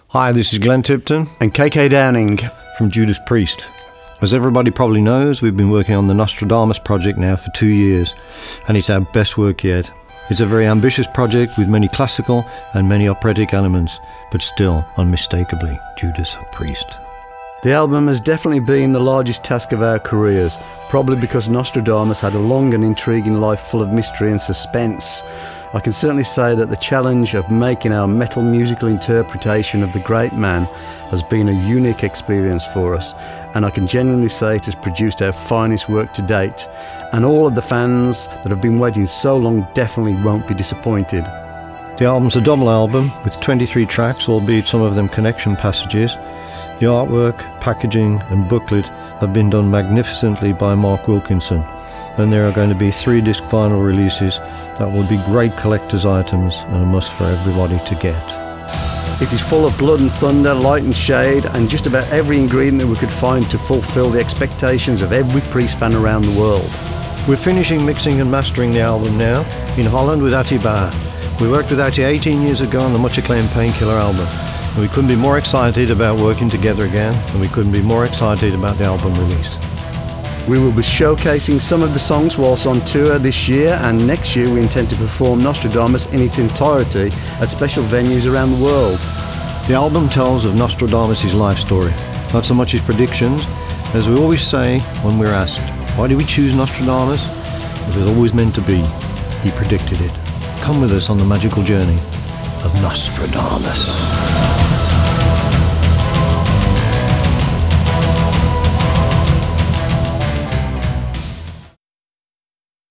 Hi, this is Glenn Tipton and KK Downing from Judas Priest. As everybody probably knows, we've been working on the Nostradamus project now for 2 years, and it's our best work yet. It's a very ambitious project with many classical and many operatic elements, but still unmistakably Judas Priest. The album has definitely been the largest task of our careers, probably because Nostradamus had a long and intriguing life full of mystery and suspense. I can certainly say that the challenge of making our metal musical interpretation of the great man has been a unique experience for us, and I can genuinely say it has produced our finest work to date, and all of the fans that have been waiting so long definitely won't be disappointed. The album's a double album with 23 tracks, albeit some of them connection passages. The artwork, packaging and booklet have been done magnificently by Mark Wilkinson, and there are going to be 3-disc vinyl releases that will be great collector's items and a must for everybody to get. It is full of blood and thunder, light and shade, and just about every ingredient that we could find to fulfill the expectations of every Priest fan around the world. We're finishing mixing and mastering the album now in Holland with Attie Barr. We worked with Attie 18 years ago on the much acclaimed Painkiller album. And we couldn't be more excited about working together again, and we couldn't be more excited about the album release. We will be showcasing some of the songs whilst on tour this year, and next year we intend to perform Nostradamus in its entirety at special venues around the world. The album tells of Nostradamus' life story, not so much his predictions. As we always say when we're asked, why do we choose Nostradamus? It was always meant to be. He predicted it. Come with us on the magical journey of Nostradamus.